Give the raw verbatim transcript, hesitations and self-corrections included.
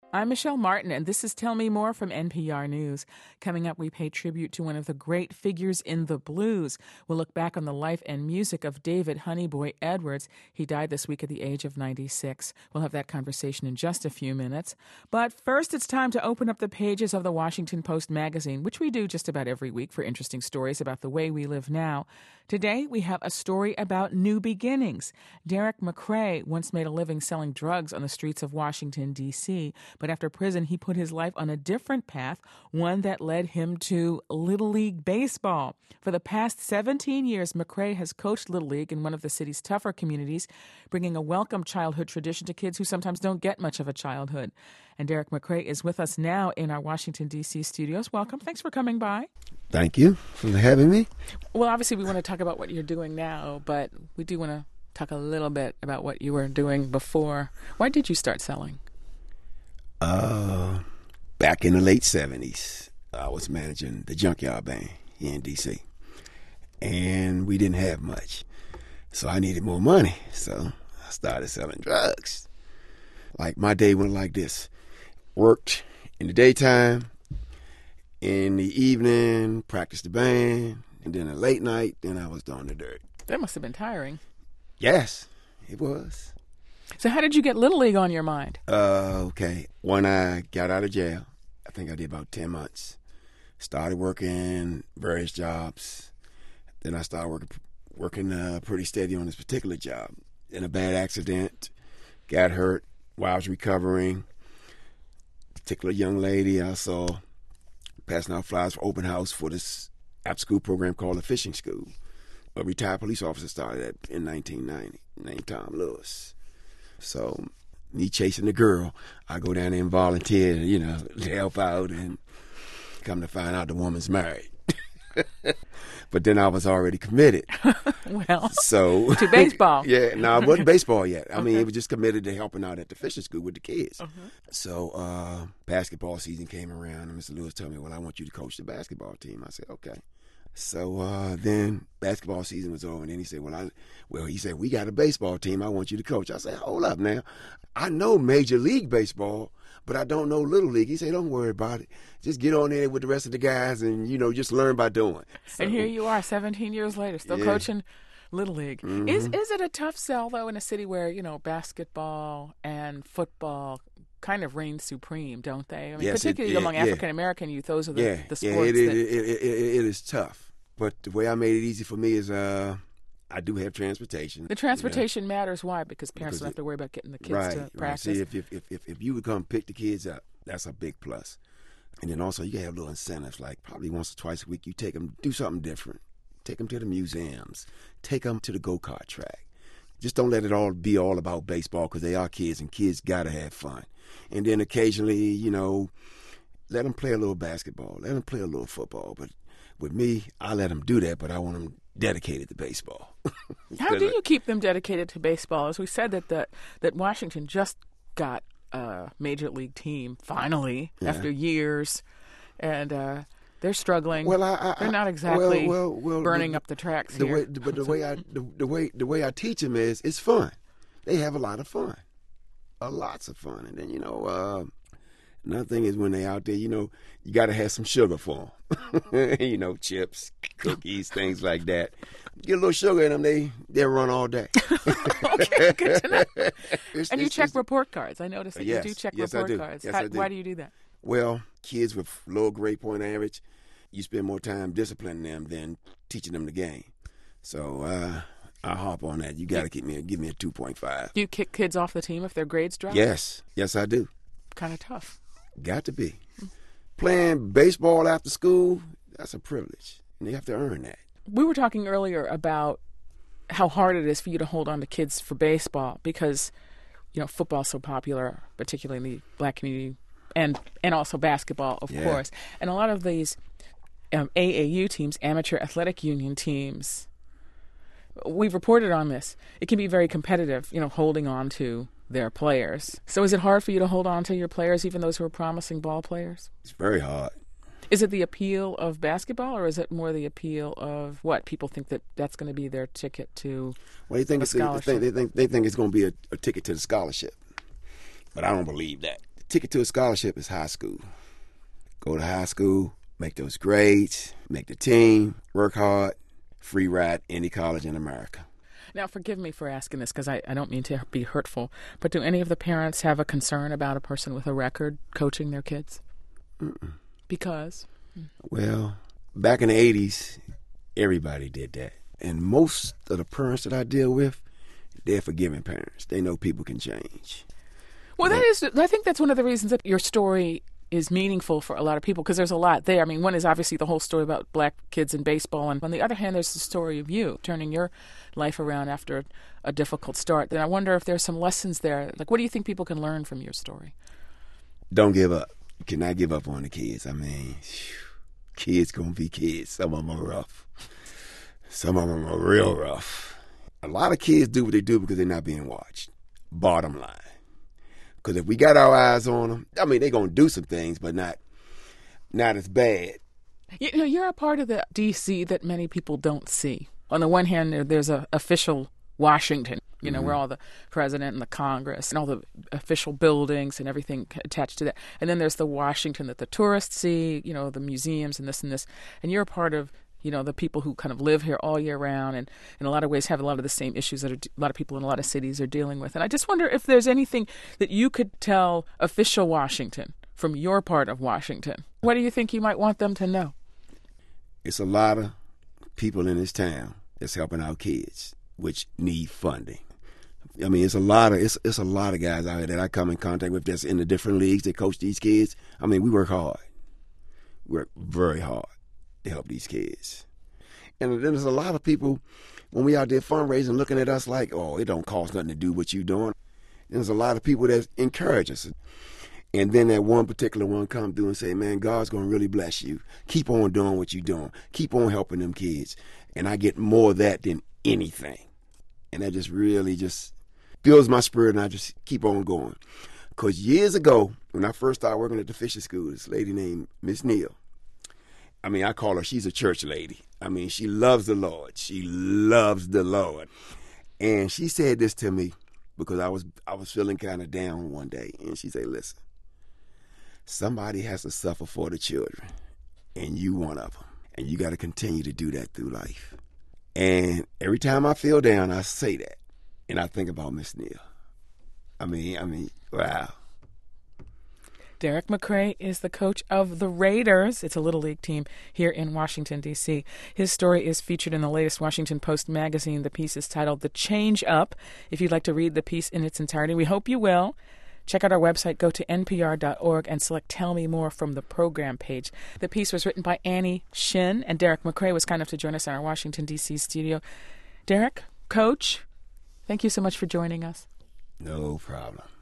I'm Michelle Martin, and this is Tell Me More from N P R News. Coming up, we pay tribute to one of the great figures in the blues. We'll look back on the life and music of David Honeyboy Edwards. He died this week at the age of ninety-six. We'll have that conversation in just a few minutes. But first, it's time to open up the pages of the Washington Post magazine, which we do just about every week for interesting stories about the way we live now. Today, we have a story about new beginnings. Derek McCray once made a living selling drugs on the streets of Washington, D C, but after prison, he put his life on a different path, one that led him to Little League Baseball. For the past seventeen years, McCray has coached Little League in one of the city's tougher communities, bringing a welcome childhood tradition to kids who sometimes don't get much of a childhood. And Derek McCray is with us now in our Washington, D C studios. Welcome. Thanks for coming by. Thank you for having me. Well, obviously, we want to talk about what you're doing now, but we do want to talk a little bit about what you were doing before. Why did you start selling? Uh, back in the late seventies, I was managing the Junkyard Band here in D C, and we didn't have much, so I needed more money, so I started selling drugs. Like, my day went like this: worked in the daytime, in the evening, practiced the band, and then at late night, then I was doing the dirt. That must have been tiring. Yes, it was. So how did you get Little League on your mind? Uh, okay. When I got out of jail, I think I did about ten months. Started working various jobs. Then I started working working uh, pretty steady on this particular job. In a bad accident, got hurt while I was recovering. Particular young lady I saw passing out flyers for open house for this after-school program called the Fishing School. A retired police officer started that in nineteen ninety, named Tom Lewis. So, me chasing the girl, I go down there and volunteer, you know, to help out, and come to find out the woman's married. But then I was already committed. Well, so to baseball. Yeah, no, it wasn't baseball yet. I okay. mean, it was just committed to helping out at the fishing school with the kids. Uh-huh. So, uh, basketball season came around, and Mister Lewis told me, well, I want you to coach the basketball team. I said, okay. So uh, then basketball season was over, and then he said, well, I, well, he said, we got a baseball team I want you to coach. I said, hold up now. I know Major League Baseball, but I don't know Little League. He said, don't worry about it. Just get on there with the rest of the guys and, you know, just learn by doing. So, and here you are seventeen years later, still yeah. coaching Little League. Mm-hmm. Is is it a tough sell, though, in a city where, you know, basketball and football kind of reign supreme, don't they? I mean, yes, particularly it, yeah, among yeah. African-American youth, those are the, yeah, the sports yeah, it, that... It, it, it, it, it is tough. But the way I made it easy for me is uh, I do have transportation. The transportation you know? matters. Why? Because parents because don't have to worry about getting the kids right, to right. practice. See, if, if, if, if you would come pick the kids up, that's a big plus. And then also you can have little incentives, like probably once or twice a week you take them, do something different. Take them to the museums. Take them to the go-kart track. Just don't let it all be all about baseball, because they are kids, and kids got to have fun. And then occasionally, you know, let them play a little basketball. Let them play a little football. But with me, I let them do that, but I want them dedicated to baseball. How do you keep them dedicated to baseball? As we said, that the, that Washington just got a major league team, finally, yeah. after years, and uh, they're struggling. Well, I, I, they're not exactly well, well, well, burning the, up the tracks the here. Way, but the way I the, the way the way I teach them is it's fun. They have a lot of fun, a lots of fun, and then you know. Uh, Another thing is when they out there, you know, you got to have some sugar for them. You know, chips, cookies, things like that. Get a little sugar in them, they, they'll run all day. Okay, good to know. It's, and you it's, check it's, report cards. I noticed that yes, you do check yes, report I do. cards. Yes, How, I do. Why do you do that? Well, kids with low grade point average, you spend more time disciplining them than teaching them the game. So uh, I hop on that. You got to give me a, give me a two point five. Do you kick kids off the team if their grades drop? Yes. Yes, I do. Kind of tough. Got to be. Playing baseball after school, that's a privilege. And you have to earn that. We were talking earlier about how hard it is for you to hold on to kids for baseball because, you know, football's so popular, particularly in the black community, and and also basketball, of yeah. course. And a lot of these um, A A U teams, amateur athletic union teams, we've reported on this. It can be very competitive, you know, holding on to their players. So is it hard for you to hold on to your players, even those who are promising ball players? It's very hard. Is it the appeal of basketball, or is it more the appeal of what? People think that that's going to be their ticket to well, they think a it's, scholarship. They think, they think, they think it's going to be a, a ticket to the scholarship. But I don't believe that. ticket to a scholarship is high school. Go to high school, make those grades, make the team, work hard, free ride any college in America. Now, forgive me for asking this because I, I don't mean to be hurtful, but do any of the parents have a concern about a person with a record coaching their kids? Mm-mm. Because? Well, back in the eighties, everybody did that. And most of the parents that I deal with, they're forgiving parents. They know people can change. Well, that is, I think that's one of the reasons that your story is meaningful for a lot of people, because there's a lot there. I mean, one is obviously the whole story about black kids in baseball, and on the other hand, there's the story of you turning your life around after a difficult start. And I wonder if there's some lessons there. Like, what do you think people can learn from your story? Don't give up. You cannot give up on the kids. I mean, kids gonna be kids. Some of them are rough. Some of them are real rough. A lot of kids do what they do because they're not being watched. Bottom line. Because if we got our eyes on them, I mean, they're going to do some things, but not not as bad. You know, you're a part of the D C that many people don't see. On the one hand, there's a official Washington, you know, mm-hmm. where all the president and the Congress and all the official buildings and everything attached to that. And then there's the Washington that the tourists see, you know, the museums and this and this. And you're a part of, you know, the people who kind of live here all year round and in a lot of ways have a lot of the same issues that a lot of people in a lot of cities are dealing with. And I just wonder if there's anything that you could tell official Washington from your part of Washington. What do you think you might want them to know? It's a lot of people in this town that's helping our kids, which need funding. I mean, it's a lot of it's it's a lot of guys out here that I come in contact with that's in the different leagues that coach these kids. I mean, we work hard. We work very hard to help these kids. And then there's a lot of people, when we out there fundraising, looking at us like, oh, it don't cost nothing to do what you doing. And there's a lot of people that encourage us. And then that one particular one come through and say, man, God's going to really bless you. Keep on doing what you're doing. Keep on helping them kids. And I get more of that than anything. And that just really just builds my spirit, and I just keep on going. Because years ago, when I first started working at the Fisher School, this lady named Miss Neal, I mean, I call her, she's a church lady. I mean, she loves the Lord. She loves the Lord. And she said this to me because I was I was feeling kind of down one day. And she said, listen, somebody has to suffer for the children, and you one of them. And you got to continue to do that through life. And every time I feel down, I say that. And I think about Miss Neal. I mean, I mean, wow. Derek McCray is the coach of the Raiders. It's a Little League team here in Washington, D C. His story is featured in the latest Washington Post magazine. The piece is titled The Change Up. If you'd like to read the piece in its entirety, we hope you will. Check out our website, go to N P R dot org, and select Tell Me More from the program page. The piece was written by Annie Shin, and Derek McCray was kind enough to join us in our Washington, D C studio. Derek, Coach, thank you so much for joining us. No problem.